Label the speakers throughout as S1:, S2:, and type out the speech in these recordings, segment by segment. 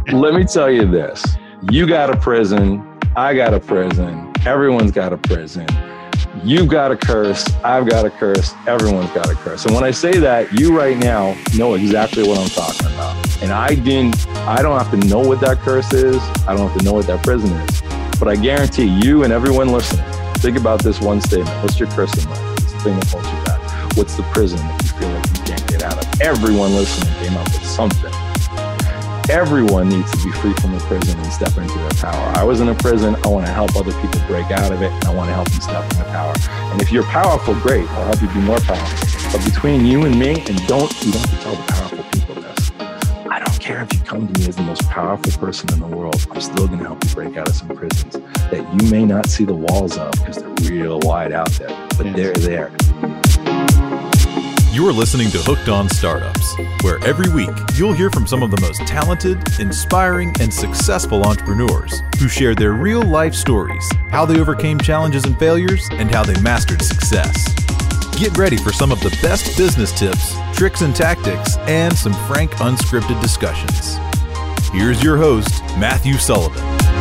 S1: Let me tell you this. You got a prison. I got a prison. Everyone's got a prison. You've got a curse. I've got a curse. Everyone's got a curse. And when I say that, you right now know exactly what I'm talking about. And I don't have to know what that curse is. I don't have to know what that prison is. But I guarantee you and everyone listening, think about this one statement. What's your curse in life? What's the thing that holds you back? What's the prison that you feel like you can't get out of? Everyone listening came up with something. Everyone needs to be free from the prison and step into their power. I was in a prison. I want to help other people break out of it, and I want to help them step into power. And if you're powerful, great. I'll help you be more powerful. But between you and me, and you don't have to tell the powerful people this. I don't care if you come to me as the most powerful person in the world. I'm still going to help you break out of some prisons that you may not see the walls of because they're real wide out there, but they're there.
S2: You are listening to Hooked on Startups, where every week you'll hear from some of the most talented, inspiring, and successful entrepreneurs who share their real-life stories, how they overcame challenges and failures, and how they mastered success. Get ready for some of the best business tips, tricks and tactics, and some frank, unscripted discussions. Here's your host, Matthew Sullivan.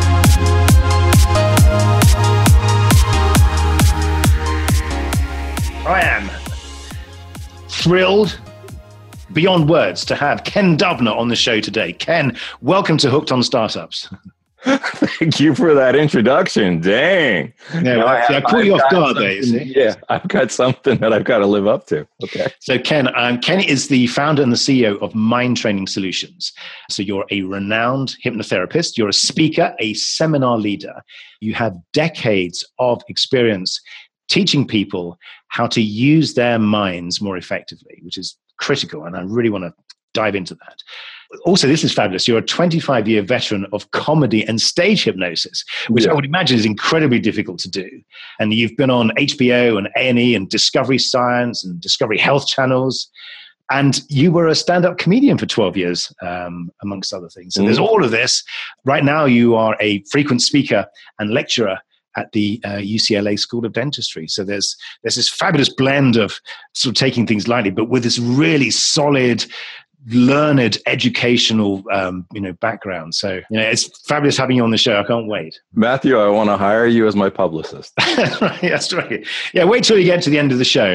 S3: I am thrilled beyond words to have Ken Dubner on the show today. Ken, welcome to Hooked on Startups.
S1: Thank you for that introduction. Dang.
S3: No, I caught you off guard there, you see.
S1: Yeah, I've got something that I've got to live up to. Okay.
S3: So Ken is the founder and the CEO of Mind Training Solutions. So you're a renowned hypnotherapist. You're a speaker, a seminar leader. You have decades of experience teaching people how to use their minds more effectively, which is critical. And I really want to dive into that. Also, this is fabulous. You're a 25-year veteran of comedy and stage hypnosis, which I would imagine is incredibly difficult to do. And you've been on HBO and A&E and Discovery Science and Discovery Health channels. And you were a stand-up comedian for 12 years, amongst other things. And there's all of this. Right now, you are a frequent speaker and lecturer at the UCLA School of Dentistry. So there's this fabulous blend of sort of taking things lightly, but with this really solid, learned, educational, background. So, it's fabulous having you on the show. I can't wait.
S1: Matthew, I want to hire you as my publicist.
S3: That's right. Yeah, wait till you get to the end of the show.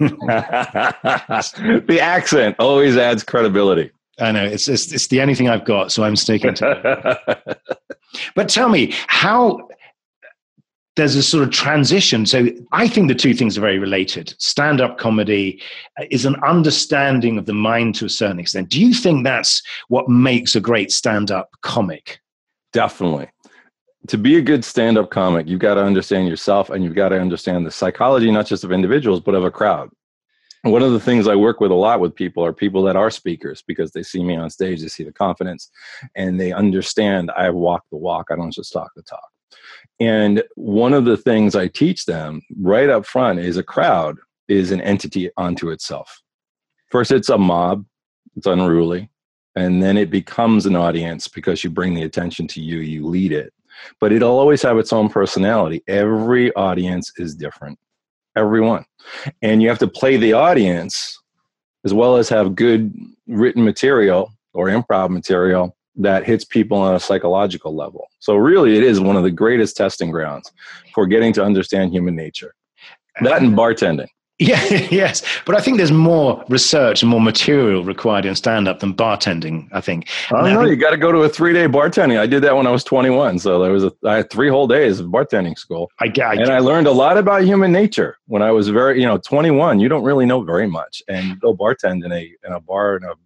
S1: The accent always adds credibility.
S3: I know. It's the only thing I've got, so I'm sticking to it. But tell me, how there's a sort of transition. So I think the two things are very related. Stand-up comedy is an understanding of the mind to a certain extent. Do you think that's what makes a great stand-up comic?
S1: Definitely. To be a good stand-up comic, you've got to understand yourself and you've got to understand the psychology, not just of individuals, but of a crowd. One of the things I work with a lot with people are people that are speakers because they see me on stage, they see the confidence, and they understand I walk the walk. I don't just talk the talk. And one of the things I teach them right up front is a crowd is an entity unto itself. First, it's a mob. It's unruly. And then it becomes an audience because you bring the attention to you, you lead it. But it'll always have its own personality. Every audience is different. Everyone. And you have to play the audience as well as have good written material or improv material that hits people on a psychological level. So really, it is one of the greatest testing grounds for getting to understand human nature. That and bartending.
S3: Yeah, yes. But I think there's more research and more material required in stand-up than bartending, I think.
S1: I don't know. You got to go to a 3-day bartending. I did that when I was 21. So I had 3 whole days of bartending school. I learned a lot about human nature. When I was 21, you don't really know very much. And you go bartend in a bar in a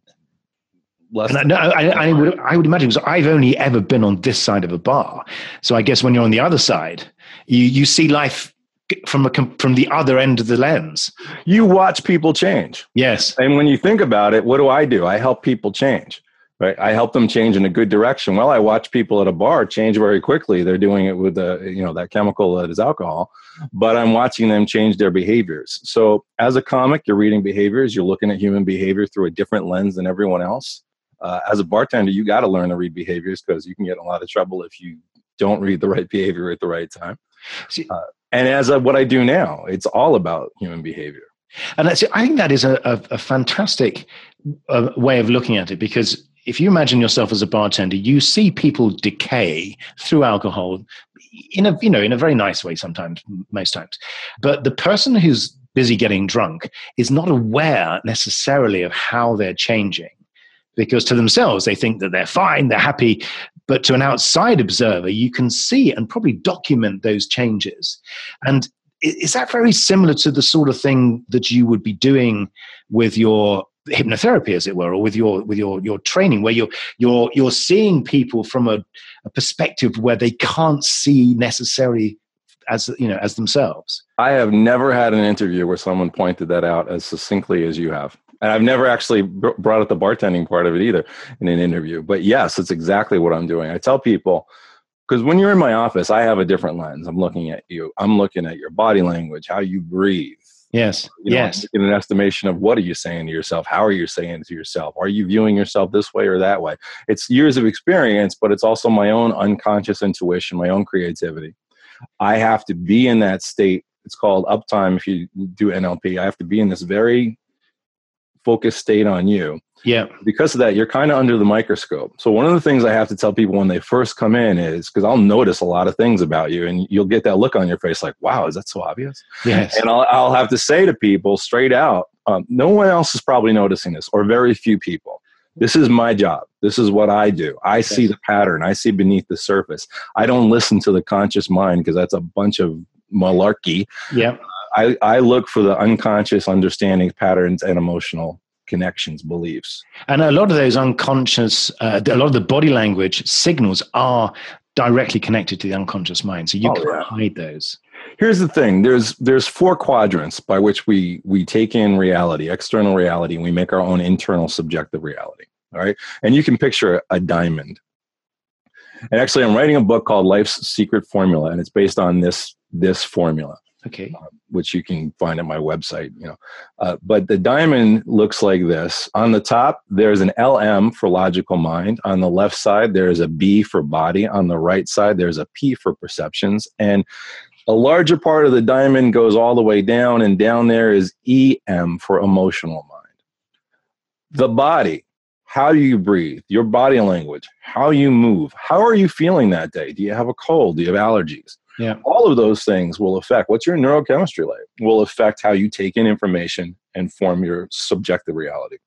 S3: I would imagine, because I've only ever been on this side of a bar. So I guess when you're on the other side, you see life from the other end of the lens.
S1: You watch people change.
S3: Yes.
S1: And when you think about it, what do? I help people change. Right? I help them change in a good direction. Well, I watch people at a bar change very quickly. They're doing it with that chemical that is alcohol, but I'm watching them change their behaviors. So as a comic, you're reading behaviors. You're looking at human behavior through a different lens than everyone else. As a bartender, you got to learn to read behaviors because you can get in a lot of trouble if you don't read the right behavior at the right time. And as what I do now, it's all about human behavior.
S3: And I think that is a fantastic way of looking at it, because if you imagine yourself as a bartender, you see people decay through alcohol in a very nice way sometimes, most times. But the person who's busy getting drunk is not aware necessarily of how they're changing, because to themselves, they think that they're fine, they're happy. But to an outside observer, you can see and probably document those changes. And is that very similar to the sort of thing that you would be doing with your hypnotherapy, as it were, or with your training, where you're seeing people from a perspective where they can't see necessarily as themselves?
S1: I have never had an interview where someone pointed that out as succinctly as you have. And I've never actually brought up the bartending part of it either in an interview. But yes, it's exactly what I'm doing. I tell people, because when you're in my office, I have a different lens. I'm looking at you. I'm looking at your body language, how you breathe.
S3: Yes. Yes.
S1: In an estimation of what are you saying to yourself? How are you saying it to yourself? Are you viewing yourself this way or that way? It's years of experience, but it's also my own unconscious intuition, my own creativity. I have to be in that state. It's called uptime. If you do NLP, I have to be in this very focused state on you.
S3: Yeah.
S1: Because of that, you're kind of under the microscope. So one of the things I have to tell people when they first come in is, because I'll notice a lot of things about you and you'll get that look on your face like, wow, is that so obvious?
S3: Yes.
S1: And I'll have to say to people straight out, no one else is probably noticing this, or very few people. This is my job. This is what I do. I see the pattern. I see beneath the surface. I don't listen to the conscious mind because that's a bunch of malarkey.
S3: Yeah.
S1: I look for the unconscious understandings, patterns, and emotional connections, beliefs.
S3: And a lot of those unconscious, a lot of the body language signals are directly connected to the unconscious mind. So you can't hide those.
S1: Here's the thing. There's 4 quadrants by which we take in reality, external reality, and we make our own internal subjective reality. All right. And you can picture a diamond. And actually, I'm writing a book called Life's Secret Formula, and it's based on this formula.
S3: Okay.
S1: Which you can find at my website, but the diamond looks like this. On the top, there's an LM for logical mind. On the left side, there's a B for body. On the right side, there's a P for perceptions. And a larger part of the diamond goes all the way down, and down there is EM for emotional mind. The body, how do you breathe? Your body language, how you move. How are you feeling that day? Do you have a cold? Do you have allergies?
S3: Yeah.
S1: All of those things will affect what's your neurochemistry like, will affect how you take in information and form your subjective reality.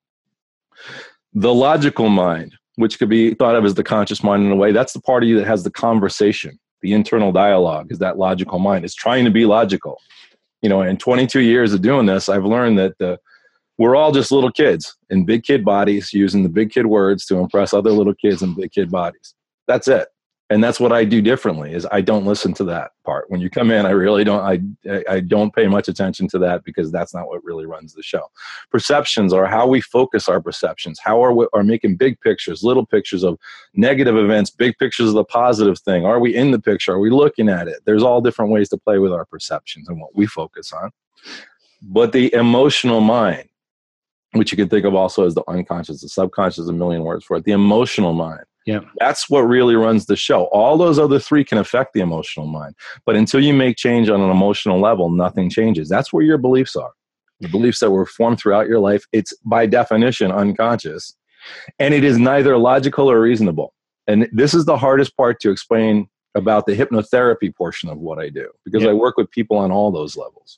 S1: The logical mind, which could be thought of as the conscious mind in a way, that's the part of you that has the conversation, the internal dialogue, is that logical mind. It's trying to be logical. In 22 years of doing this, I've learned that we're all just little kids in big kid bodies using the big kid words to impress other little kids in big kid bodies. That's it. And that's what I do differently, is I don't listen to that part. When you come in, I really don't, I don't pay much attention to that, because that's not what really runs the show. Perceptions are how we focus our perceptions, how are we making big pictures, little pictures of negative events, big pictures of the positive thing. Are we in the picture? Are we looking at it? There's all different ways to play with our perceptions and what we focus on. But the emotional mind, which you can think of also as the unconscious, the subconscious, a million words for it, the emotional mind.
S3: Yeah,
S1: that's what really runs the show. All those other 3 can affect the emotional mind. But until you make change on an emotional level, nothing changes. That's where your beliefs are. The beliefs that were formed throughout your life, it's by definition unconscious. And it is neither logical or reasonable. And this is the hardest part to explain about the hypnotherapy portion of what I do, because I work with people on all those levels.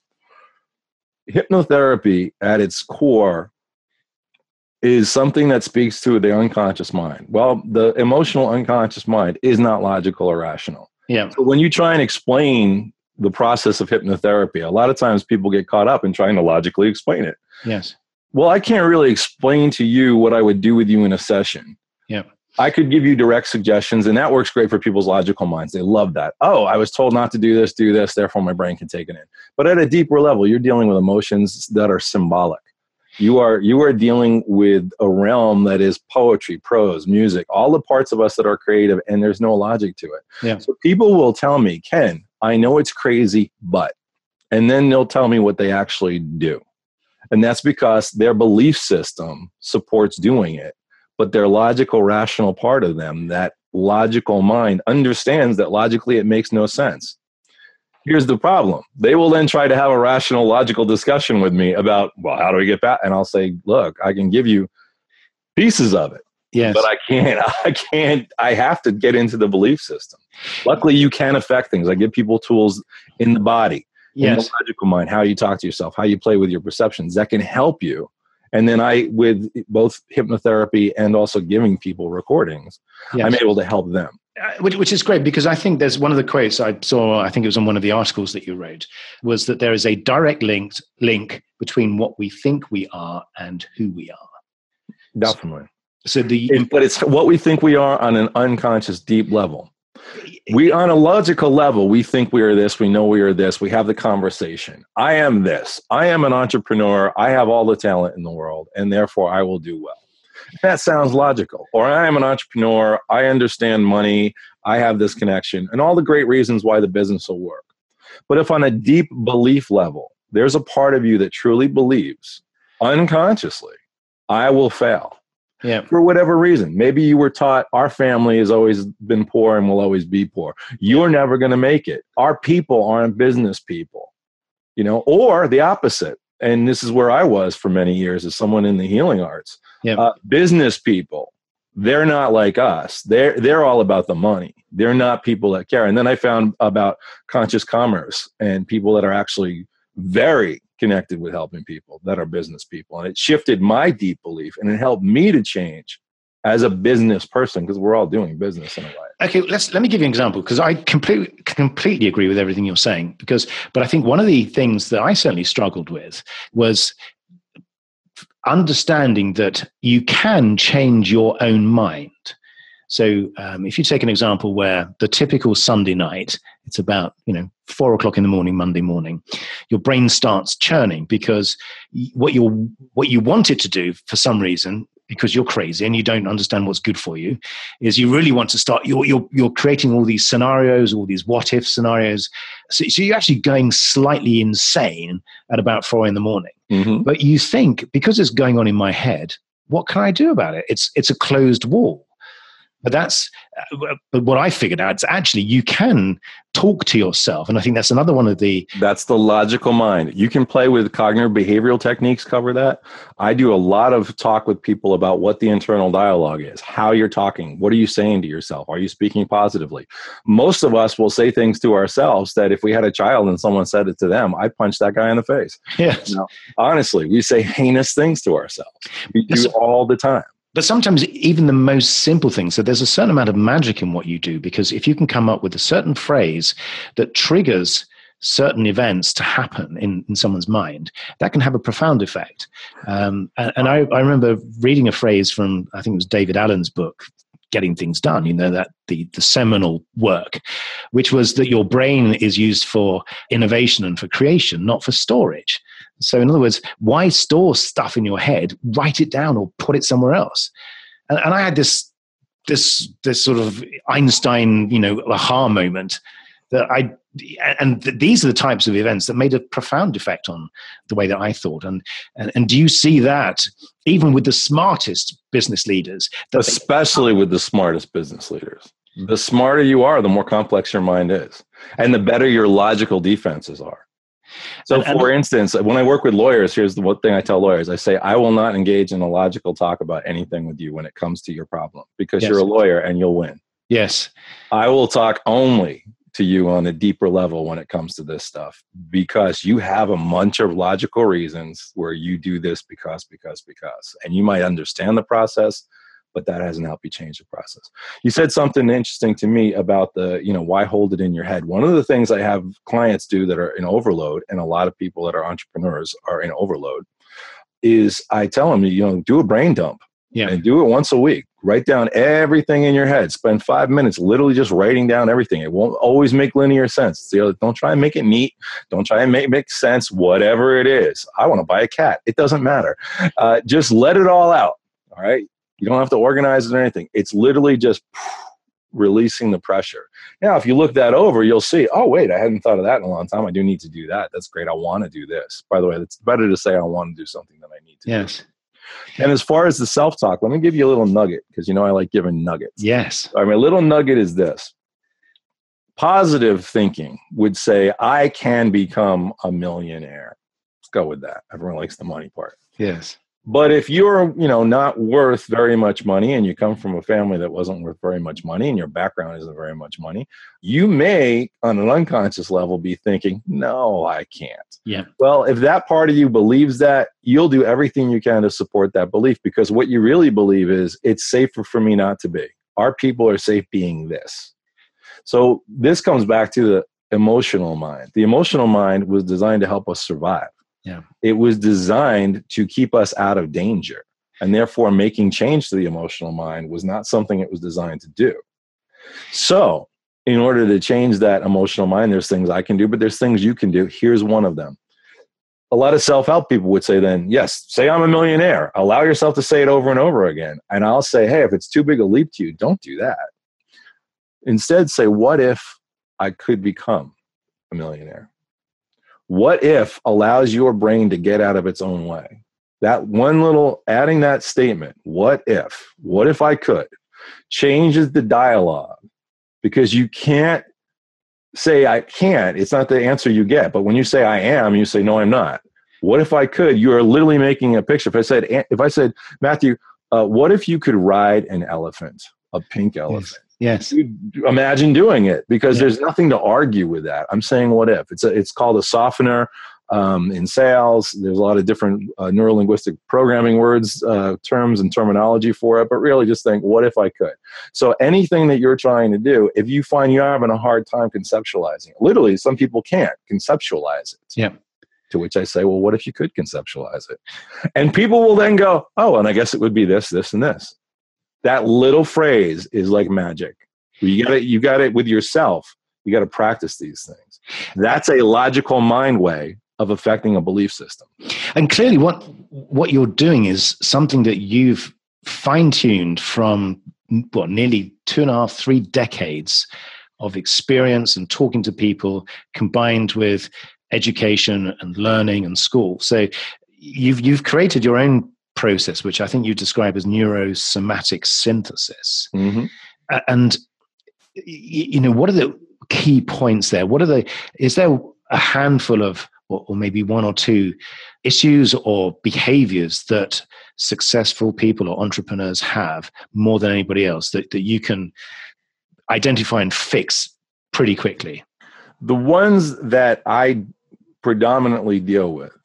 S1: Hypnotherapy at its core is something that speaks to the unconscious mind. Well, the emotional unconscious mind is not logical or rational.
S3: Yeah.
S1: So when you try and explain the process of hypnotherapy, a lot of times people get caught up in trying to logically explain it.
S3: Yes.
S1: Well, I can't really explain to you what I would do with you in a session.
S3: Yeah.
S1: I could give you direct suggestions, and that works great for people's logical minds. They love that. Oh, I was told not to do this, therefore my brain can take it in. But at a deeper level, you're dealing with emotions that are symbolic. You are dealing with a realm that is poetry, prose, music, all the parts of us that are creative, and there's no logic to it.
S3: Yeah.
S1: So people will tell me, Ken, I know it's crazy, but, and then they'll tell me what they actually do. And that's because their belief system supports doing it, but their logical, rational part of them, that logical mind, understands that logically it makes no sense. Here's the problem. They will then try to have a rational, logical discussion with me about, well, how do we get back? And I'll say, look, I can give you pieces of it.
S3: Yes.
S1: But I have to get into the belief system. Luckily, you can affect things. I give people tools in the body, in the logical mind, how you talk to yourself, how you play with your perceptions that can help you. And then with both hypnotherapy and also giving people recordings, I'm able to help them.
S3: Which is great, because I think there's one of the quotes I saw, I think it was on one of the articles that you wrote, was that there is a direct link between what we think we are and who we are.
S1: Definitely.
S3: But
S1: it's what we think we are on an unconscious, deep level. On a logical level, we think we are this, we know we are this, we have the conversation. I am this. I am an entrepreneur. I have all the talent in the world, and therefore I will do well. That sounds logical. Or I am an entrepreneur. I understand money. I have this connection, and all the great reasons why the business will work. But if on a deep belief level, there's a part of you that truly believes unconsciously, I will fail.
S3: Yeah.
S1: For whatever reason. Maybe you were taught our family has always been poor and will always be poor. You're never going to make it. Our people aren't business people, or the opposite. And this is where I was for many years as someone in the healing arts. Business people, they're not like us. They're all about the money. They're not people that care. And then I found about conscious commerce and people that are actually very connected with helping people that are business people. And it shifted my deep belief, and it helped me to change as a business person, because we're all doing business in a way.
S3: Okay, let me give you an example, because I completely agree with everything you're saying. But I think one of the things that I certainly struggled with was understanding that you can change your own mind. So if you take an example where the typical Sunday night, it's about 4 o'clock in the morning, Monday morning, your brain starts churning, because what you want it to do for some reason, because you're crazy and you don't understand what's good for you, is you really want to start. You're creating all these scenarios, all these what if scenarios. So you're actually going slightly insane at about 4 in the morning.
S1: Mm-hmm.
S3: But you think, because it's going on in my head, what can I do about it? It's a closed wall. But what I figured out is actually you can talk to yourself. And I think that's another one of
S1: that's the logical mind. You can play with cognitive behavioral techniques, cover that. I do a lot of talk with people about what the internal dialogue is, how you're talking. What are you saying to yourself? Are you speaking positively? Most of us will say things to ourselves that if we had a child and someone said it to them, I'd punch that guy in the face.
S3: Yes.
S1: Honestly, we say heinous things to ourselves. We do all the time.
S3: But sometimes even the most simple things, so there's a certain amount of magic in what you do, because if you can come up with a certain phrase that triggers certain events to happen in someone's mind, that can have a profound effect. And I remember reading a phrase from, I think it was David Allen's book, Getting Things Done, that the seminal work, which was that your brain is used for innovation and for creation, not for storage. So in other words, why store stuff in your head? Write it down or put it somewhere else. And I had this sort of Einstein, aha moment these are the types of events that made a profound effect on the way that I thought. And do you see that even with the smartest business leaders?
S1: Especially with the smartest business leaders. The smarter you are, the more complex your mind is. And the better your logical defenses are. So for instance, when I work with lawyers, here's the one thing I tell lawyers. I say, I will not engage in a logical talk about anything with you when it comes to your problem, because you're a lawyer and you'll win.
S3: Yes.
S1: I will talk only to you on a deeper level when it comes to this stuff, because you have a bunch of logical reasons where you do this because, and you might understand the process, but that hasn't helped you change the process. You said something interesting to me about why hold it in your head. One of the things I have clients do that are in overload, and a lot of people that are entrepreneurs are in overload, is I tell them, do a brain dump.
S3: Yeah.
S1: And do it once a week. Write down everything in your head. Spend 5 minutes literally just writing down everything. It won't always make linear sense. Don't try and make it neat. Don't try and make sense. Whatever it is. I want to buy a cat. It doesn't matter. Just let it all out. All right. You don't have to organize it or anything. It's literally just releasing the pressure. Now, if you look that over, you'll see, oh, wait, I hadn't thought of that in a long time. I do need to do that. That's great. I want to do this. By the way, it's better to say I want to do something than I need to.
S3: Yes.
S1: And as far as the self-talk, let me give you a little nugget, because I like giving nuggets.
S3: Yes.
S1: All right, my little nugget is this. Positive thinking would say, I can become a millionaire. Let's go with that. Everyone likes the money part.
S3: Yes.
S1: But if you're, not worth very much money and you come from a family that wasn't worth very much money and your background isn't very much money, you may, on an unconscious level, be thinking, no, I can't.
S3: Yeah.
S1: Well, if that part of you believes that, you'll do everything you can to support that belief, because what you really believe is it's safer for me not to be. Our people are safe being this. So this comes back to the emotional mind. The emotional mind was designed to help us survive.
S3: Yeah.
S1: It was designed to keep us out of danger. And therefore, making change to the emotional mind was not something it was designed to do. So in order to change that emotional mind, there's things I can do, but there's things you can do. Here's one of them. A lot of self-help people would say then, yes, say I'm a millionaire. Allow yourself to say it over and over again. And I'll say, hey, if it's too big a leap to you, don't do that. Instead, say, what if I could become a millionaire? What if allows your brain to get out of its own way? That one little, adding that statement, what if I could, changes the dialogue, because you can't say I can't. It's not the answer you get. But when you say I am, you say, no, I'm not. What if I could? You are literally making a picture. If I said, Matthew, what if you could ride an elephant, a pink elephant?
S3: Yes.
S1: Imagine doing it, because there's nothing to argue with that. I'm saying what if. It's called a softener in sales. There's a lot of different neurolinguistic programming words, terms and terminology for it, but really just think, what if I could? So anything that you're trying to do, if you find you're having a hard time conceptualizing it, literally some people can't conceptualize it.
S3: Yeah.
S1: To which I say, well, what if you could conceptualize it? And people will then go, oh, and I guess it would be this, this, and this. That little phrase is like magic. You got it with yourself. You got to practice these things. That's a logical mind way of affecting a belief system.
S3: And clearly what you're doing is something that you've fine-tuned from nearly 2.5, 3 decades of experience and talking to people, combined with education and learning and school. So you've created your own process, which I think you describe as neurosomatic synthesis.
S1: Mm-hmm.
S3: And what are the key points there? Is there a handful of, or maybe 1 or 2 issues or behaviors that successful people or entrepreneurs have more than anybody else that you can identify and fix pretty quickly?
S1: The ones that I predominantly deal with,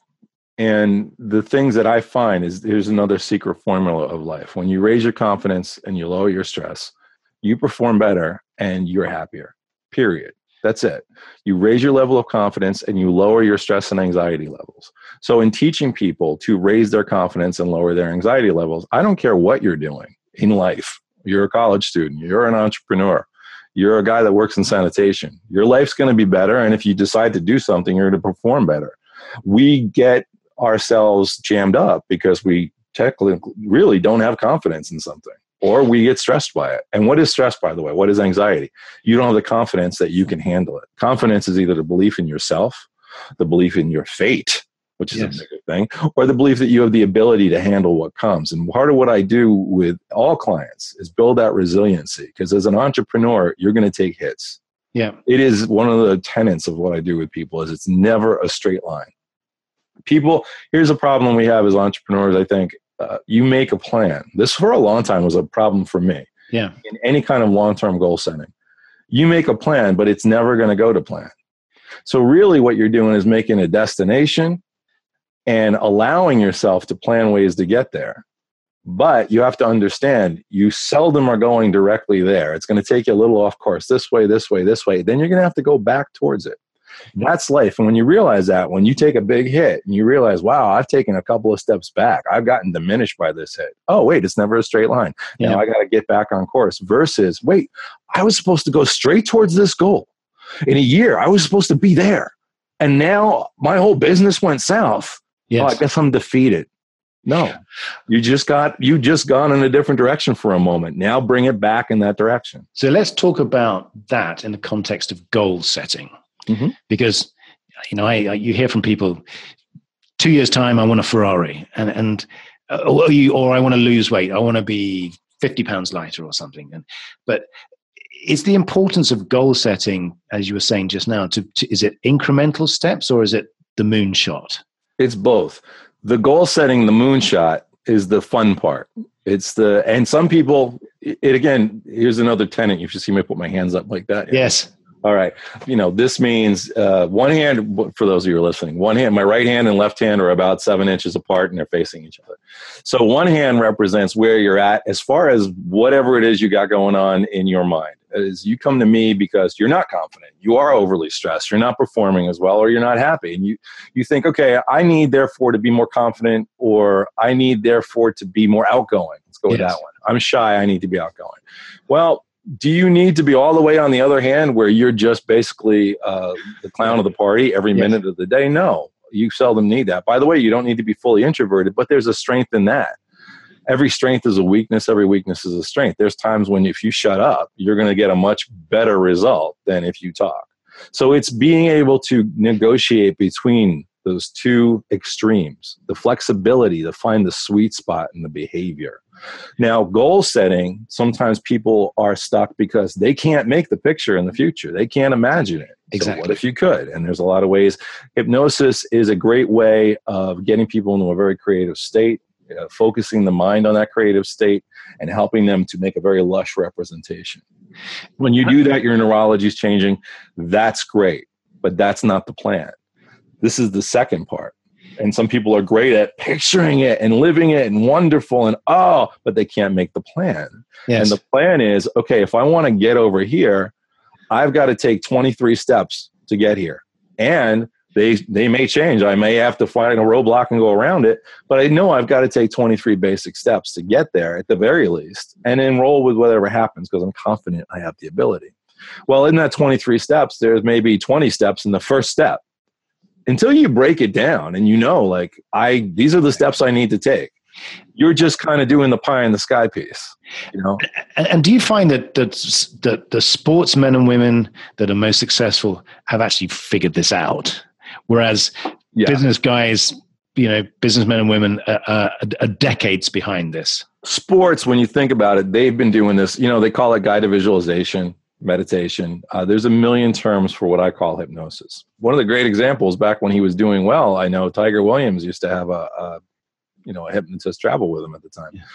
S1: and the things that I find is, here's another secret formula of life. When you raise your confidence and you lower your stress, you perform better and you're happier, period. That's it. You raise your level of confidence and you lower your stress and anxiety levels. So in teaching people to raise their confidence and lower their anxiety levels, I don't care what you're doing in life. You're a college student, you're an entrepreneur, you're a guy that works in sanitation. Your life's going to be better. And if you decide to do something, you're going to perform better. We get ourselves jammed up because we technically really don't have confidence in something, or we get stressed by it. And what is stress, by the way? What is anxiety? You don't have the confidence that you can handle it. Confidence is either the belief in yourself, the belief in your fate, which is a bigger thing, or the belief that you have the ability to handle what comes. And part of what I do with all clients is build that resiliency, because as an entrepreneur, you're going to take hits.
S3: Yeah.
S1: It is one of the tenets of what I do with people is it's never a straight line. People, here's a problem we have as entrepreneurs, I think. You make a plan. This for a long time was a problem for me.
S3: Yeah.
S1: In any kind of long-term goal setting. You make a plan, but it's never going to go to plan. So really what you're doing is making a destination and allowing yourself to plan ways to get there. But you have to understand, you seldom are going directly there. It's going to take you a little off course, this way, this way, this way. Then you're going to have to go back towards it. That's life. And when you realize that, when you take a big hit and you realize, wow, I've taken a couple of steps back, I've gotten diminished by this hit. Oh, wait, it's never a straight line.
S3: Yeah.
S1: Now I got to get back on course versus, wait, I was supposed to go straight towards this goal. In a year, I was supposed to be there. And now my whole business went south.
S3: Yes.
S1: Oh, I guess I'm defeated. No, you just gone in a different direction for a moment. Now bring it back in that direction.
S3: So let's talk about that in the context of goal setting.
S1: Mm-hmm.
S3: Because, you hear from people, 2 years' time, I want a Ferrari, or I want to lose weight. I want to be 50 pounds lighter or something. But is the importance of goal setting, as you were saying just now, is it incremental steps or is it the moonshot?
S1: It's both. The goal setting, the moonshot, is the fun part. And some people, again, here's another tenet. You should see me put my hands up like that.
S3: Yes.
S1: All right. This means one hand, for those of you who are listening, one hand, my right hand and left hand are about 7 inches apart and they're facing each other. So one hand represents where you're at as far as whatever it is you got going on in your mind. As you come to me because you're not confident, you are overly stressed, you're not performing as well, or you're not happy. And you think, okay, I need therefore to be more confident, or I need therefore to be more outgoing. Let's go with that one. I'm shy, I need to be outgoing. Well, do you need to be all the way on the other hand where you're just basically the clown of the party every minute of the day? No, you seldom need that. By the way, you don't need to be fully introverted, but there's a strength in that. Every strength is a weakness. Every weakness is a strength. There's times when if you shut up, you're going to get a much better result than if you talk. So it's being able to negotiate between those two extremes, the flexibility to find the sweet spot in the behavior. Now, goal setting, sometimes people are stuck because they can't make the picture in the future. They can't imagine it.
S3: Exactly.
S1: So what if you could? And there's a lot of ways. Hypnosis is a great way of getting people into a very creative state, focusing the mind on that creative state and helping them to make a very lush representation. When you do that, your neurology is changing. That's great, but that's not the plan. This is the second part. And some people are great at picturing it and living it and wonderful but they can't make the plan.
S3: Yes.
S1: And the plan is, okay, if I want to get over here, I've got to take 23 steps to get here. And they may change. I may have to find a roadblock and go around it, but I know I've got to take 23 basic steps to get there at the very least and enroll with whatever happens because I'm confident I have the ability. Well, in that 23 steps, there's maybe 20 steps in the first step. Until you break it down and these are the steps I need to take. You're just kind of doing the pie in the sky piece,
S3: And do you find that the sportsmen and women that are most successful have actually figured this out? Whereas business guys, businessmen and women are decades behind this.
S1: Sports, when you think about it, they've been doing this, they call it guided visualization, meditation. There's a million terms for what I call hypnosis. One of the great examples back when he was doing well, I know Tiger Williams used to have a hypnotist travel with him at the time. Yeah.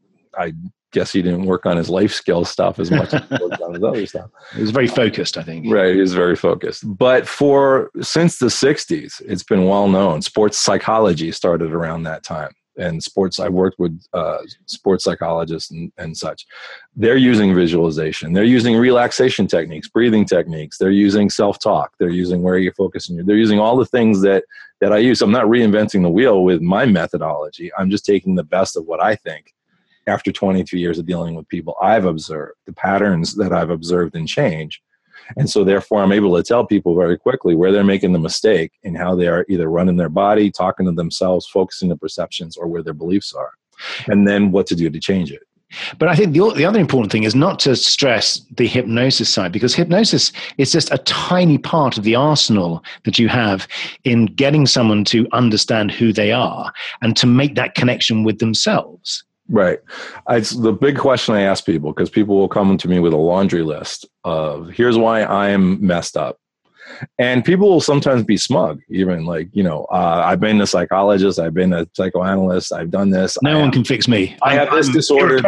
S1: I guess he didn't work on his life skills stuff as much as he worked on his other stuff.
S3: He was very focused, I think.
S1: Right, he was very focused. But since the 60s, it's been well known. Sports psychology started around that time. And I worked with sports psychologists and such. They're using visualization. They're using relaxation techniques, breathing techniques. They're using self-talk. They're using where you're focusing. They're using all the things that I use. I'm not reinventing the wheel with my methodology. I'm just taking the best of what I think after 22 years of dealing with people I've observed, the patterns that I've observed and change. And so therefore, I'm able to tell people very quickly where they're making the mistake and how they are either running their body, talking to themselves, focusing the perceptions, or where their beliefs are, and then what to do to change it.
S3: But I think the other important thing is not to stress the hypnosis side, because hypnosis is just a tiny part of the arsenal that you have in getting someone to understand who they are and to make that connection with themselves.
S1: Right. It's the big question I ask people, because people will come to me with a laundry list of here's why I'm messed up. And people will sometimes be smug, even I've been a psychologist, I've been a psychoanalyst, I've done this.
S3: No one can fix me.
S1: I have this disorder,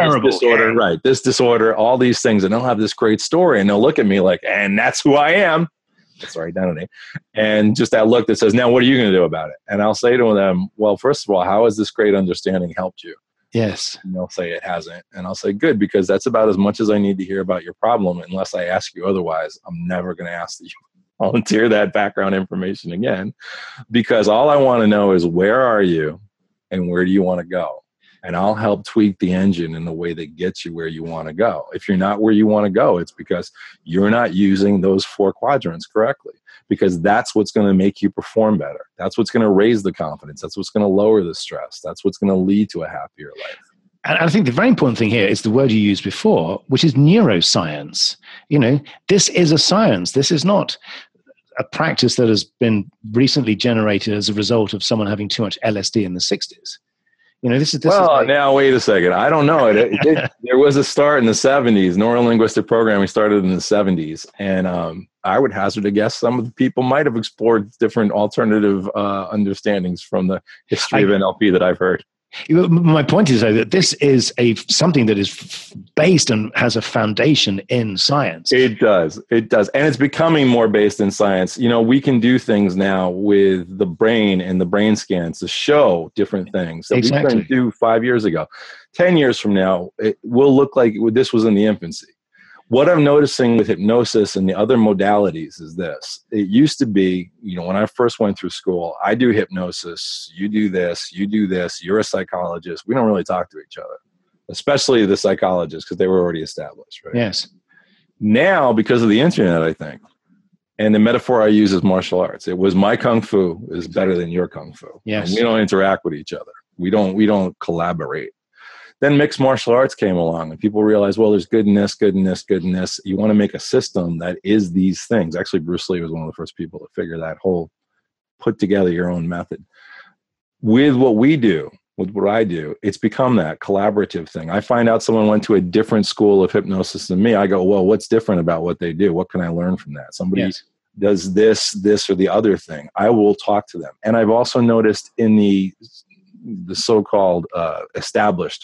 S1: this disorder, all these things. And they'll have this great story and they'll look at me and that's who I am. That's their identity. And just that look that says, now what are you going to do about it? And I'll say to them, well, first of all, how has this great understanding helped you?
S3: Yes.
S1: And they'll say it hasn't. And I'll say, good, because that's about as much as I need to hear about your problem. Unless I ask you otherwise, I'm never going to ask that you volunteer that background information again, because all I want to know is where are you and where do you want to go? And I'll help tweak the engine in the way that gets you where you want to go. If you're not where you want to go, it's because you're not using those 4 quadrants correctly, because that's what's going to make you perform better. That's what's going to raise the confidence. That's what's going to lower the stress. That's what's going to lead to a happier life.
S3: And I think the very important thing here is the word you used before, which is neuroscience. This is a science. This is not a practice that has been recently generated as a result of someone having too much LSD in the 60s.
S1: Now, wait a second. I don't know. There was a start in the 70s. Neurolinguistic programming started in the 70s. And I would hazard a guess some of the people might have explored different alternative understandings from the history of NLP that I've heard.
S3: My point is, though, that this is something that is based and has a foundation in science.
S1: It does. And it's becoming more based in science. We can do things now with the brain and the brain scans to show different things that we couldn't do 5 years ago. 10 years from now, it will look like this was in the infancy. What I'm noticing with hypnosis and the other modalities is this. It used to be, when I first went through school, I do hypnosis, you do this, you're a psychologist. We don't really talk to each other, especially the psychologists, because they were already established, right?
S3: Yes.
S1: Now, because of the internet, I think, and the metaphor I use is martial arts. It was my kung fu is better than your kung fu.
S3: Yes.
S1: And we don't interact with each other. We don't collaborate. Then mixed martial arts came along and people realized, well, there's good in this. You want to make a system that is these things. Actually, Bruce Lee was one of the first people to figure that whole put together your own method. With what we do, with what I do, it's become that collaborative thing. I find out someone went to a different school of hypnosis than me. I go, well, what's different about what they do? What can I learn from that? Somebody does this or the other thing. I will talk to them. And I've also noticed in the so-called established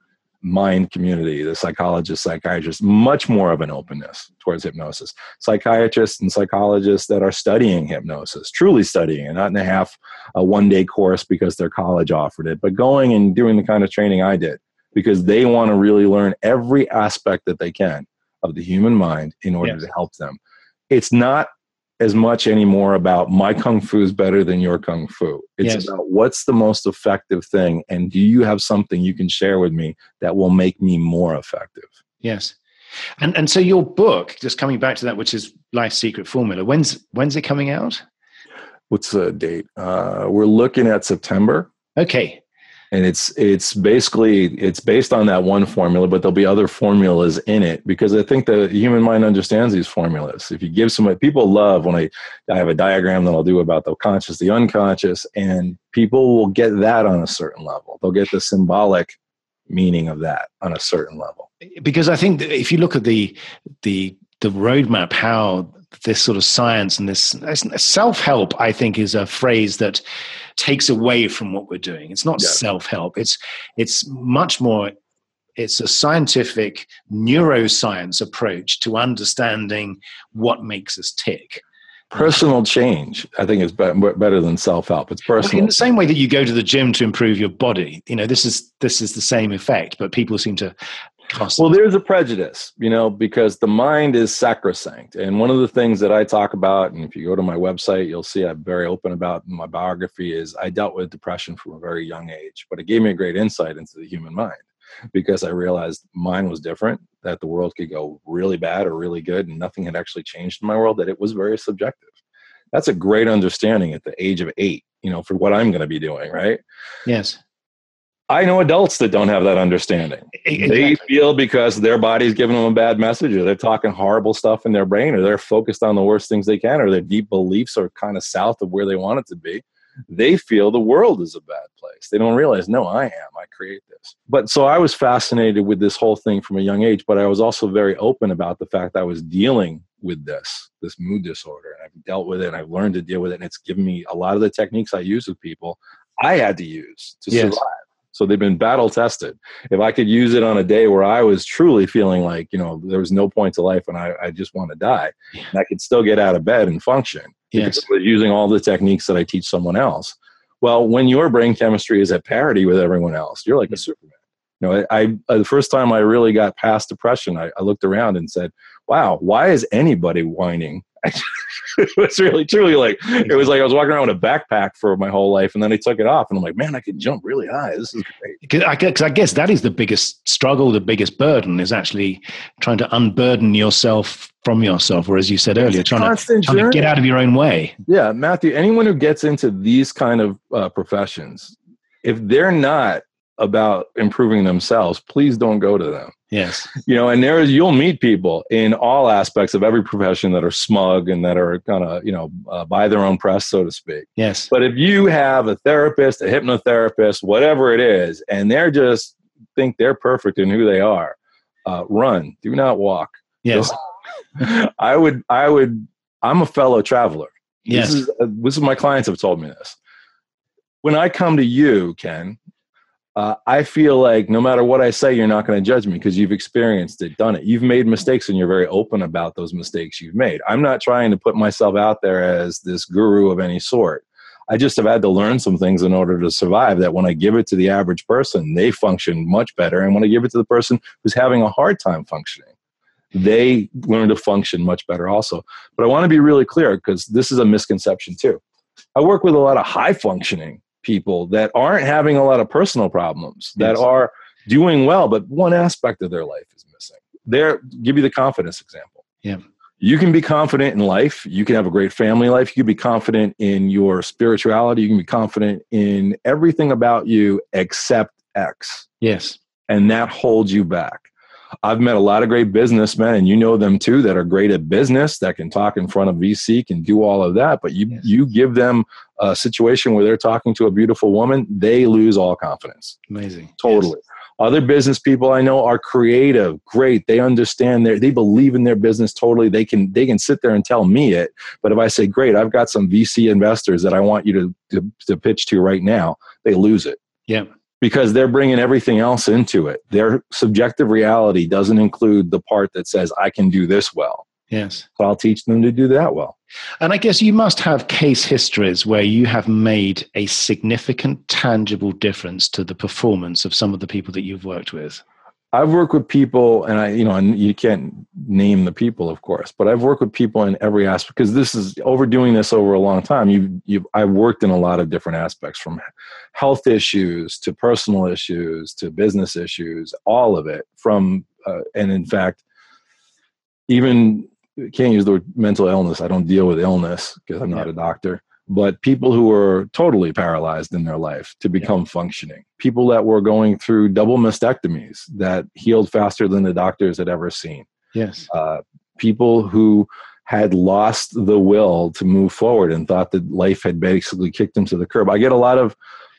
S1: mind community, the psychologists, psychiatrists, much more of an openness towards hypnosis. Psychiatrists and psychologists that are studying hypnosis, truly studying it, not in a one-day course because their college offered it, but going and doing the kind of training I did because they want to really learn every aspect that they can of the human mind in order to help them. It's not as much anymore about my kung fu is better than your kung fu. It's about what's the most effective thing, and do you have something you can share with me that will make me more effective?
S3: Yes. And so your book, just coming back to that, which is Life's Secret Formula, when's it coming out?
S1: What's the date? We're looking at September.
S3: Okay.
S1: And it's based on that one formula, but there'll be other formulas in it because I think the human mind understands these formulas. If you give somebody, people love when I have a diagram that I'll do about the conscious, the unconscious, and people will get that on a certain level. They'll get the symbolic meaning of that on a certain level.
S3: Because I think that if you look at the roadmap, how this sort of science and this self-help, I think, is a phrase that takes away from what we're doing. It's not self-help. It's much more, it's a scientific neuroscience approach to understanding what makes us tick.
S1: Personal change, I think, is better than self-help. It's personal.
S3: In the same way that you go to the gym to improve your body, this is the same effect, but people seem to
S1: Well, there's a prejudice, because the mind is sacrosanct. And one of the things that I talk about, and if you go to my website, you'll see I'm very open about my biography, is I dealt with depression from a very young age. But it gave me a great insight into the human mind because I realized mine was different, that the world could go really bad or really good, and nothing had actually changed in my world, that it was very subjective. That's a great understanding at the age of 8, for what I'm going to be doing, right?
S3: Yes.
S1: I know adults that don't have that understanding. Exactly. They feel because their body's giving them a bad message, or they're talking horrible stuff in their brain, or they're focused on the worst things they can, or their deep beliefs are kind of south of where they want it to be. They feel the world is a bad place. They don't realize, no, I create this. But so I was fascinated with this whole thing from a young age, but I was also very open about the fact that I was dealing with this mood disorder. And I've dealt with it, and I've learned to deal with it. And it's given me a lot of the techniques I use with people, I had to use to survive. So they've been battle tested. If I could use it on a day where I was truly feeling like, there was no point to life and I just want to die, and I could still get out of bed and function because I was using all the techniques that I teach someone else. Well, when your brain chemistry is at parity with everyone else, you're like a Superman. The first time I really got past depression, I looked around and said, wow, why is anybody whining? It was really truly it was like I was walking around with a backpack for my whole life, and then I took it off and I'm like, man, I could jump really high. This is great.
S3: Because I guess that is the biggest struggle, the biggest burden is actually trying to unburden yourself from yourself, or as you said earlier, trying to get out of your own way.
S1: Yeah, Matthew, anyone who gets into these kind of professions, if they're not about improving themselves, please don't go to them.
S3: Yes.
S1: And you'll meet people in all aspects of every profession that are smug and that are kind of, buy their own press, so to speak.
S3: Yes.
S1: But if you have a therapist, a hypnotherapist, whatever it is, and they're just think they're perfect in who they are, run, do not walk.
S3: Yes.
S1: So, I'm a fellow traveler.
S3: Yes.
S1: This is my clients have told me this. When I come to you, Ken, I feel like no matter what I say, you're not going to judge me because you've experienced it, done it. You've made mistakes and you're very open about those mistakes you've made. I'm not trying to put myself out there as this guru of any sort. I just have had to learn some things in order to survive that when I give it to the average person, they function much better. And when I give it to the person who's having a hard time functioning, they learn to function much better also. But I want to be really clear because this is a misconception too. I work with a lot of high functioning people that aren't having a lot of personal problems, that are doing well, but one aspect of their life is missing. Give you the confidence example.
S3: Yeah.
S1: You can be confident in life. You can have a great family life. You can be confident in your spirituality. You can be confident in everything about you except X.
S3: Yes.
S1: And that holds you back. I've met a lot of great businessmen, and you know them too, that are great at business, that can talk in front of VC, can do all of that. But you give them a situation where they're talking to a beautiful woman, they lose all confidence.
S3: Amazing.
S1: Totally.
S3: Yes.
S1: Other business people I know are creative, great. They understand they believe in their business totally. They can sit there and tell me it. But if I say, great, I've got some VC investors that I want you to pitch to right now, they lose it.
S3: Yeah.
S1: Because they're bringing everything else into it. Their subjective reality doesn't include the part that says, I can do this well.
S3: Yes.
S1: So I'll teach them to do that well.
S3: And I guess you must have case histories where you have made a significant, tangible difference to the performance of some of the people that you've worked with.
S1: I've worked with people, and you can't name the people, of course, but I've worked with people in every aspect because this is overdoing this over a long time. I've worked in a lot of different aspects, from health issues to personal issues to business issues, all of it. And in fact, even can't use the word mental illness. I don't deal with illness because I'm not a doctor. But people who were totally paralyzed in their life to become functioning. People that were going through double mastectomies that healed faster than the doctors had ever seen.
S3: Yes.
S1: People who had lost the will to move forward and thought that life had basically kicked them to the curb. I get a lot of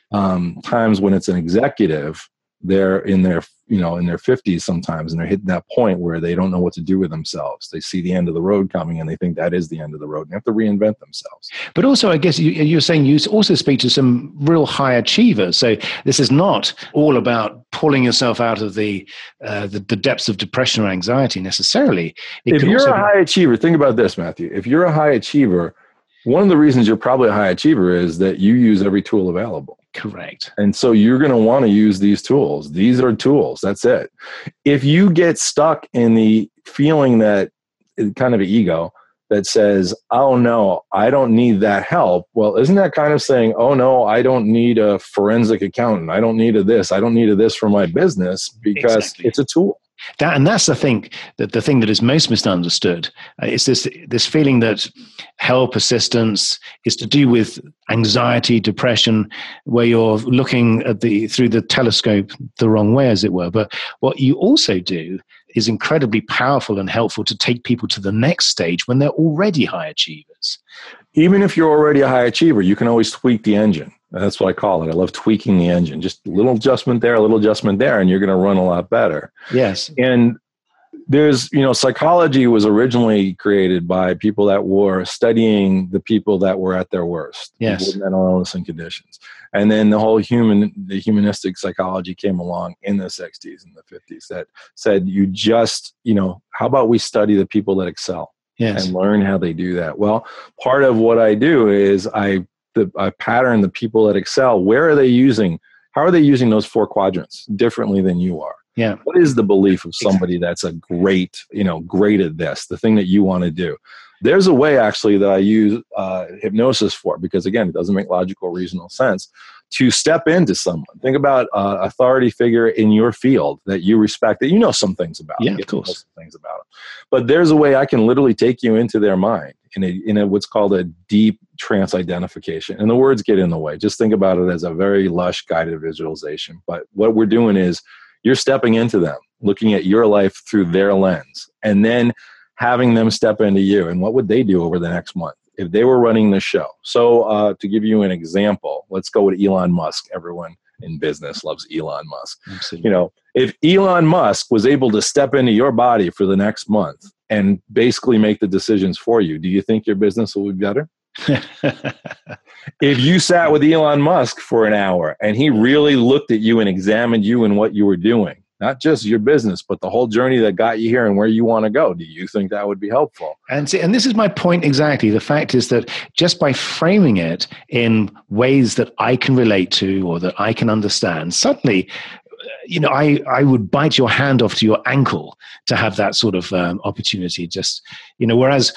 S1: times when it's an executive, they're in their 50s sometimes, and they're hitting that point where they don't know what to do with themselves. They see the end of the road coming, and they think that is the end of the road, and they have to reinvent themselves.
S3: But also, I guess you're saying you also speak to some real high achievers. So this is not all about pulling yourself out of the depths of depression or anxiety necessarily.
S1: If you're a high achiever, think about this, Matthew. If you're a high achiever, one of the reasons you're probably a high achiever is that you use every tool available.
S3: Correct.
S1: And so you're going to want to use these tools. These are tools. That's it. If you get stuck in the feeling that kind of ego that says, oh no, I don't need that help. Well, isn't that kind of saying, oh no, I don't need a forensic accountant. I don't need a this. I don't need a this for my business because It's a tool.
S3: That's the thing that is most misunderstood. It's this feeling that help, assistance is to do with anxiety, depression, where you're looking at through the telescope the wrong way, as it were. But what you also do is incredibly powerful and helpful to take people to the next stage when they're already high achievers.
S1: Even if you're already a high achiever, you can always tweak the engine. That's what I call it. I love tweaking the engine. Just a little adjustment there, a little adjustment there, and you're going to run a lot better.
S3: Yes.
S1: And there's, psychology was originally created by people that were studying the people that were at their worst.
S3: Yes.
S1: People with mental illness and conditions. And then the whole humanistic psychology came along in the 60s and the 50s that said, how about we study the people that excel?
S3: Yes.
S1: And learn how they do that. Well, part of what I do is I pattern the people that excel. How are they using those 4 quadrants differently than you are?
S3: Yeah.
S1: What is the belief of somebody that's a great at this, the thing that you want to do? There's a way actually that I use hypnosis for, because again, it doesn't make logical, reasonable sense to step into someone. Think about an authority figure in your field that you respect, that you know some things about.
S3: Yeah, of course.
S1: Some things about them. But there's a way I can literally take you into their mind in a what's called a deep trance identification. And the words get in the way. Just think about it as a very lush guided visualization. But what we're doing is you're stepping into them, looking at your life through their lens, and then having them step into you. And what would they do over the next month if they were running the show? So to give you an example, let's go with Elon Musk. Everyone in business loves Elon Musk.
S3: Absolutely.
S1: If Elon Musk was able to step into your body for the next month and basically make the decisions for you, do you think your business will be better? If you sat with Elon Musk for an hour and he really looked at you and examined you and what you were doing, not just your business, but the whole journey that got you here and where you want to go, do you think that would be helpful?
S3: And this is my point exactly. The fact is that just by framing it in ways that I can relate to or that I can understand, suddenly, I would bite your hand off to your ankle to have that sort of opportunity. Just, whereas,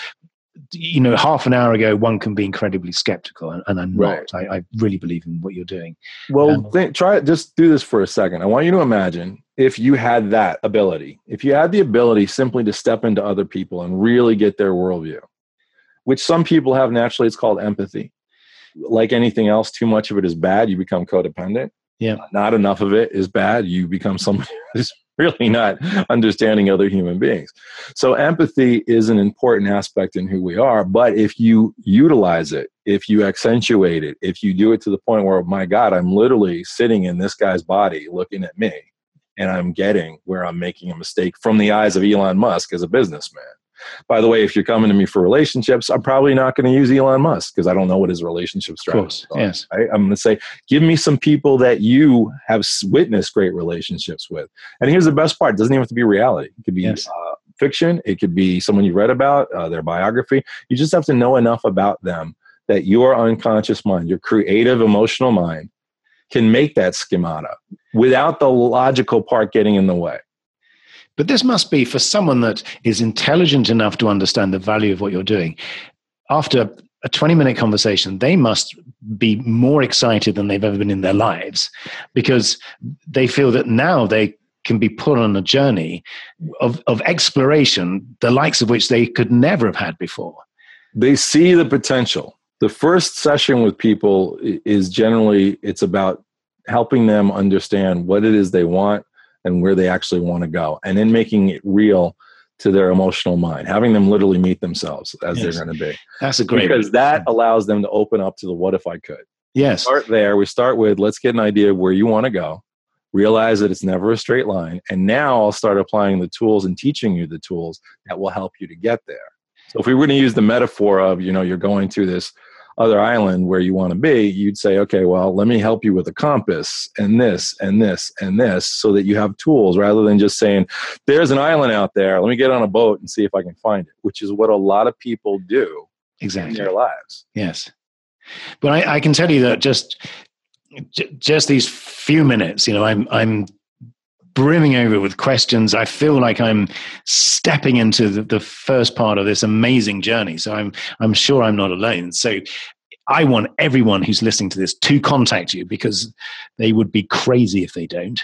S3: half an hour ago, one can be incredibly skeptical, and I'm not. Right. I really believe in what you're doing.
S1: Well, try it. Just do this for a second. I want you to imagine if you had that ability, if you had the ability simply to step into other people and really get their worldview, which some people have naturally. It's called empathy. Like anything else, too much of it is bad. You become codependent.
S3: Yeah.
S1: Not enough of it is bad. You become somebody who's really not understanding other human beings. So empathy is an important aspect in who we are. But if you utilize it, if you accentuate it, if you do it to the point where, my God, I'm literally sitting in this guy's body looking at me, and I'm getting where I'm making a mistake from the eyes of Elon Musk as a businessman. By the way, if you're coming to me for relationships, I'm probably not going to use Elon Musk because I don't know what his relationship strategy is.
S3: Yes.
S1: Right? I'm going to say, give me some people that you have witnessed great relationships with. And here's the best part. It doesn't even have to be reality. It could be fiction. It could be someone you read about, their biography. You just have to know enough about them that your unconscious mind, your creative, emotional mind can make that schemata without the logical part getting in the way.
S3: But this must be for someone that is intelligent enough to understand the value of what you're doing. After a 20-minute conversation, they must be more excited than they've ever been in their lives because they feel that now they can be put on a journey of exploration, the likes of which they could never have had before.
S1: They see the potential. The first session with people is generally, it's about helping them understand what it is they want and where they actually want to go, and then making it real to their emotional mind, having them literally meet themselves as they're going to be.
S3: That's a great
S1: because that allows them to open up to the what if I could.
S3: Yes.
S1: Start there. We start with, let's get an idea of where you want to go, realize that it's never a straight line, and now I'll start applying the tools and teaching you the tools that will help you to get there. So if we were going to use the metaphor of, you're going to this other island where you want to be, you'd say, okay, well, let me help you with a compass and this and this and this so that you have tools rather than just saying, there's an island out there. Let me get on a boat and see if I can find it, which is what a lot of people do in their lives.
S3: Yes. But I can tell you that just these few minutes, I'm brimming over with questions. I feel like I'm stepping into the first part of this amazing journey. So I'm sure I'm not alone. So I want everyone who's listening to this to contact you because they would be crazy if they don't.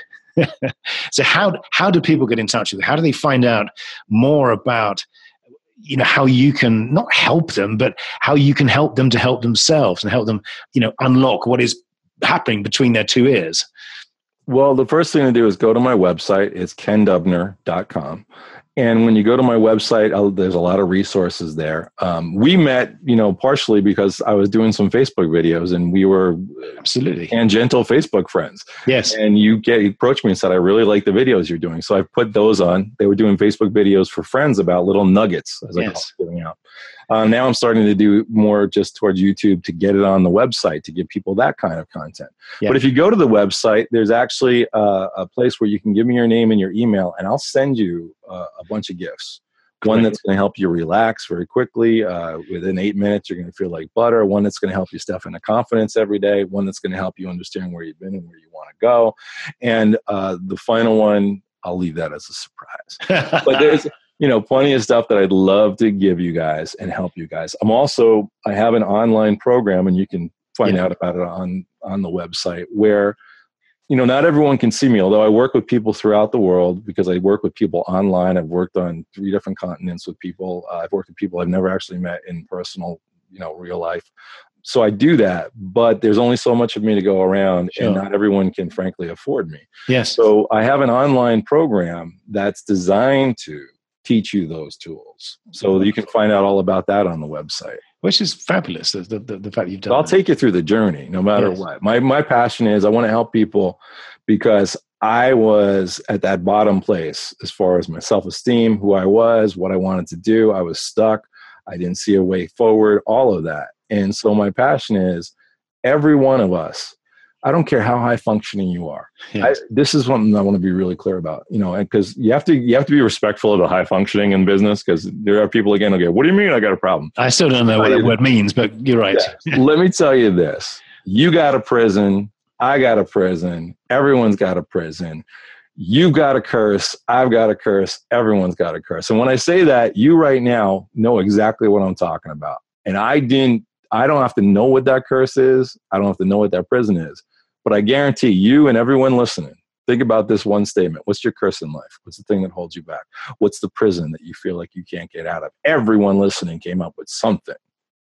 S3: So how do people get in touch with you? How do they find out more about how you can not help them, but how you can help them to help themselves and help them, unlock what is happening between their two ears?
S1: Well, the first thing to do is go to my website. It's kendubner.com. And when you go to my website, there's a lot of resources there. We met, partially because I was doing some Facebook videos and we were
S3: absolutely
S1: tangential Facebook friends.
S3: Yes.
S1: And you approached me and said, I really like the videos you're doing. So I put those on. They were doing Facebook videos for friends about little nuggets, as I call it, giving out. Now I'm starting to do more just towards YouTube to get it on the website to give people that kind of content. Yeah. But if you go to the website, there's actually a place where you can give me your name and your email, and I'll send you a bunch of gifts. One that's going to help you relax very quickly. Within 8 minutes, you're going to feel like butter. One that's going to help you step into confidence every day. One that's going to help you understand where you've been and where you want to go. And the final one, I'll leave that as a surprise. But there's plenty of stuff that I'd love to give you guys and help you guys. I have an online program, and you can find out about it on the website, where not everyone can see me, although I work with people throughout the world because I work with people online. I've worked on 3 different continents with people. I've worked with people I've never actually met in personal, real life. So I do that, but there's only so much of me to go around, and not everyone can frankly afford me.
S3: Yes.
S1: So I have an online program that's designed to teach you those tools. So you can find out all about that on the website.
S3: Which is fabulous, the fact that you've done
S1: I'll
S3: that.
S1: take you through the journey, no matter what. My passion is I want to help people because I was at that bottom place as far as my self-esteem, who I was, what I wanted to do. I was stuck. I didn't see a way forward, all of that. And so my passion is every one of us, I don't care how high functioning you are.
S3: Yes.
S1: This is something I want to be really clear about, because you have to be respectful of the high functioning in business, because there are people again, okay, what do you mean I got a problem?
S3: I still don't know what that word means, but you're right.
S1: Yeah. Let me tell you this. You got a prison. I got a prison. Everyone's got a prison. You've got a curse. I've got a curse. Everyone's got a curse. And when I say that, you right now know exactly what I'm talking about. And I don't have to know what that curse is. I don't have to know what that prison is. But I guarantee you and everyone listening, think about this one statement. What's your curse in life? What's the thing that holds you back? What's the prison that you feel like you can't get out of? Everyone listening came up with something.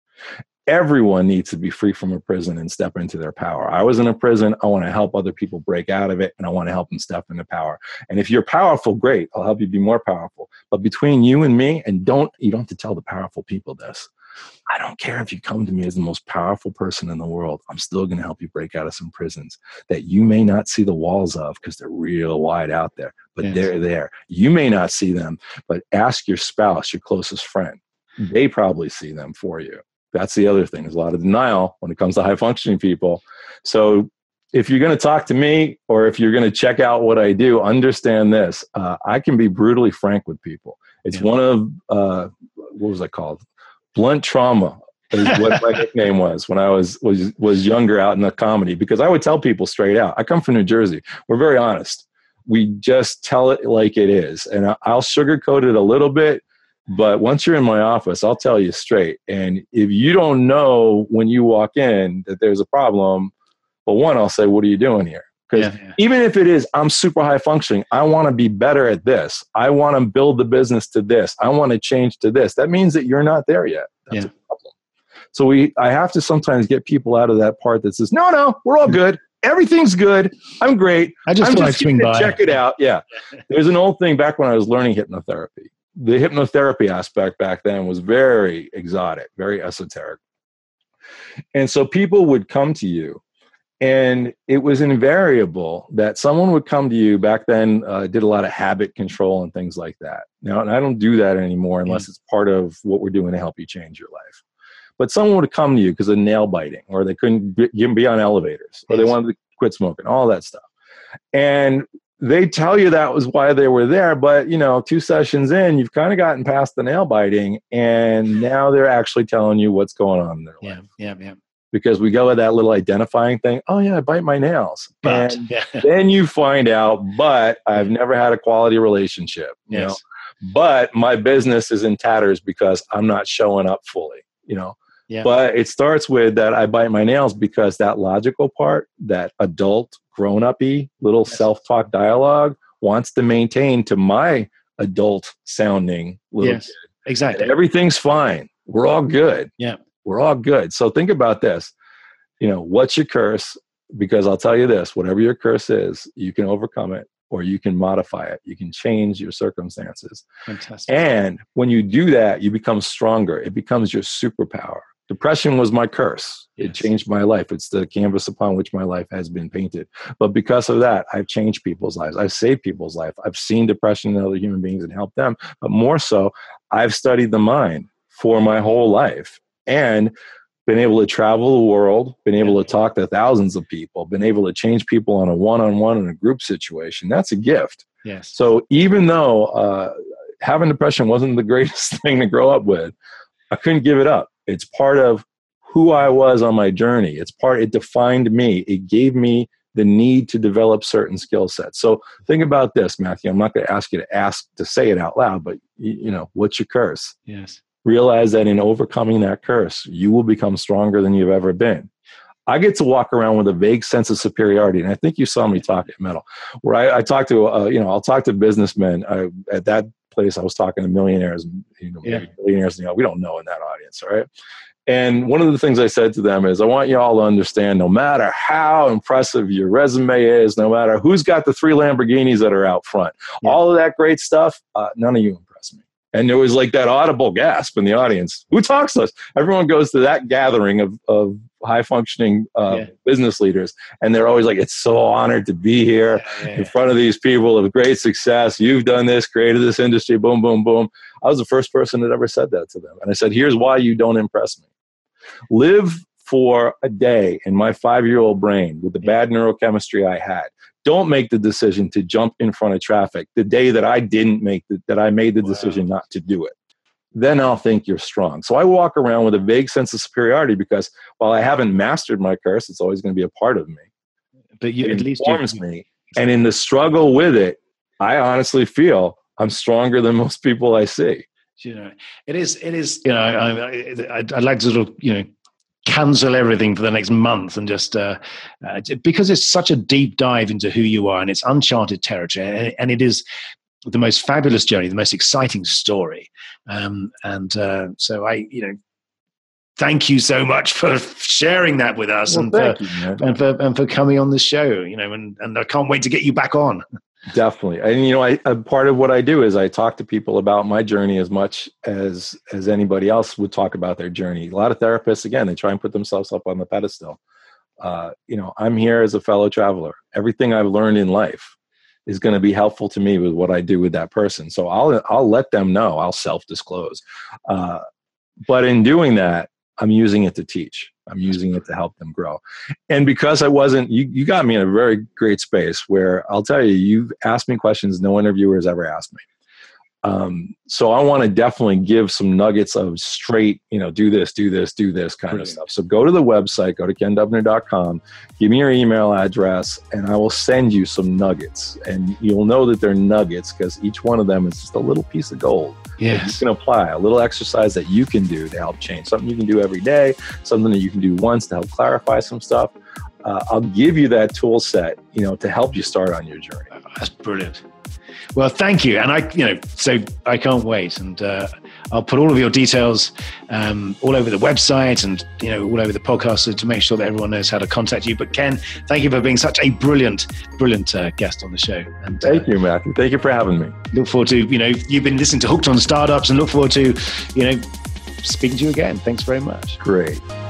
S1: Everyone needs to be free from a prison and step into their power. I was in a prison. I want to help other people break out of it, and I want to help them step into power. And if you're powerful, great. I'll help you be more powerful. But between you and me, and you don't have to tell the powerful people this. I don't care if you come to me as the most powerful person in the world. I'm still going to help you break out of some prisons that you may not see the walls of because they're real wide out there, but they're there. You may not see them, but ask your spouse, your closest friend. They probably see them for you. That's the other thing. There's a lot of denial when it comes to high functioning people. So if you're going to talk to me or if you're going to check out what I do, understand this. I can be brutally frank with people. It's one of, what was that called? Blunt trauma is what my nickname was when I was younger out in the comedy, because I would tell people straight out. I come from New Jersey. We're very honest. We just tell it like it is. And I'll sugarcoat it a little bit, but once you're in my office, I'll tell you straight. And if you don't know when you walk in that there's a problem, well, one, I'll say, what are you doing here? Because even if it is, I'm super high functioning, I want to be better at this. I want to build the business to this. I want to change to this. That means that you're not there yet. That's a problem. So I have to sometimes get people out of that part that says, no, we're all good. Everything's good. I'm great. I'm just swing by. Check it out. Yeah. There's an old thing back when I was learning hypnotherapy. The hypnotherapy aspect back then was very exotic, very esoteric. And so people would come to you. And it was invariable that someone would come to you back then, did a lot of habit control and things like that. Now, and I don't do that anymore unless it's part of what we're doing to help you change your life. But someone would come to you because of nail biting, or they couldn't be on elevators, or they wanted to quit smoking, all that stuff. And they tell you that was why they were there. But, 2 sessions in, you've kind of gotten past the nail biting. And now they're actually telling you what's going on in their life.
S3: Yeah.
S1: Because we go with that little identifying thing. Oh, yeah, I bite my nails.
S3: But,
S1: and then you find out, but I've never had a quality relationship. You know? But my business is in tatters because I'm not showing up fully. But it starts with that I bite my nails because that logical part, that adult, grown-up-y little self-talk dialogue wants to maintain to my adult-sounding little kid.
S3: Exactly.
S1: And everything's fine. We're all good.
S3: Yeah.
S1: We're all good. So think about this. What's your curse? Because I'll tell you this, whatever your curse is, you can overcome it or you can modify it. You can change your circumstances.
S3: Fantastic.
S1: And when you do that, you become stronger. It becomes your superpower. Depression was my curse. It changed my life. It's the canvas upon which my life has been painted. But because of that, I've changed people's lives. I've saved people's life. I've seen depression in other human beings and helped them. But more so, I've studied the mind for my whole life. And been able to travel the world, been able to talk to thousands of people, been able to change people on a one-on-one in a group situation. That's a gift.
S3: Yes.
S1: So even though having depression wasn't the greatest thing to grow up with, I couldn't give it up. It's part of who I was on my journey. It defined me. It gave me the need to develop certain skill sets. So think about this, Matthew. I'm not going to ask you to say it out loud, but what's your curse?
S3: Yes.
S1: Realize that in overcoming that curse, you will become stronger than you've ever been. I get to walk around with a vague sense of superiority. And I think you saw me talk at Metal, where I talk to, I'll talk to businessmen. At that place, I was talking to millionaires, billionaires, we don't know in that audience, all right? And one of the things I said to them is, I want you all to understand, no matter how impressive your resume is, no matter who's got the 3 Lamborghinis that are out front, all of that great stuff, none of you impress me. And there was like that audible gasp in the audience. Who talks to us? Everyone goes to that gathering of high-functioning business leaders, and they're always like, it's so honored to be here in front of these people of great success. You've done this, created this industry, boom, boom, boom. I was the first person that ever said that to them. And I said, here's why you don't impress me. Live for a day in my 5-year-old brain with the bad neurochemistry I had. Don't make the decision to jump in front of traffic the day that I made the decision not to do it. Then I'll think you're strong. So I walk around with a vague sense of superiority because while I haven't mastered my curse, it's always going to be a part of me.
S3: But it
S1: informs me. And in the struggle with it, I honestly feel I'm stronger than most people I see.
S3: It is, I'd like to sort of, cancel everything for the next month and just because it's such a deep dive into who you are and it's uncharted territory, and it is the most fabulous journey, the most exciting story. So I, thank you so much for sharing that with us, and for coming on the show, and I can't wait to get you back on.
S1: Definitely. And, I part of what I do is I talk to people about my journey as much as anybody else would talk about their journey. A lot of therapists, again, they try and put themselves up on the pedestal. I'm here as a fellow traveler. Everything I've learned in life is going to be helpful to me with what I do with that person. So I'll let them know. I'll self-disclose. But in doing that, I'm using it to teach. I'm using it to help them grow. And because I wasn't, you got me in a very great space where I'll tell you, you've asked me questions no interviewer has ever asked me. So I want to definitely give some nuggets of straight, do this kind of stuff. So go to the website, go to kendubner.com, give me your email address, and I will send you some nuggets. And you'll know that they're nuggets because each one of them is just a little piece of gold.
S3: Yes.
S1: You can apply a little exercise that you can do to help change, something you can do every day, something that you can do once to help clarify some stuff. I'll give you that tool set, to help you start on your journey.
S3: That's brilliant. Well, thank you. And so I can't wait. And I'll put all of your details all over the website and, all over the podcast to make sure that everyone knows how to contact you. But Ken, thank you for being such a brilliant guest on the show. And
S1: thank you, Matthew. Thank you for having me.
S3: Look forward to, you've been listening to Hooked on Startups, and look forward to, speaking to you again. Thanks very much.
S1: Great.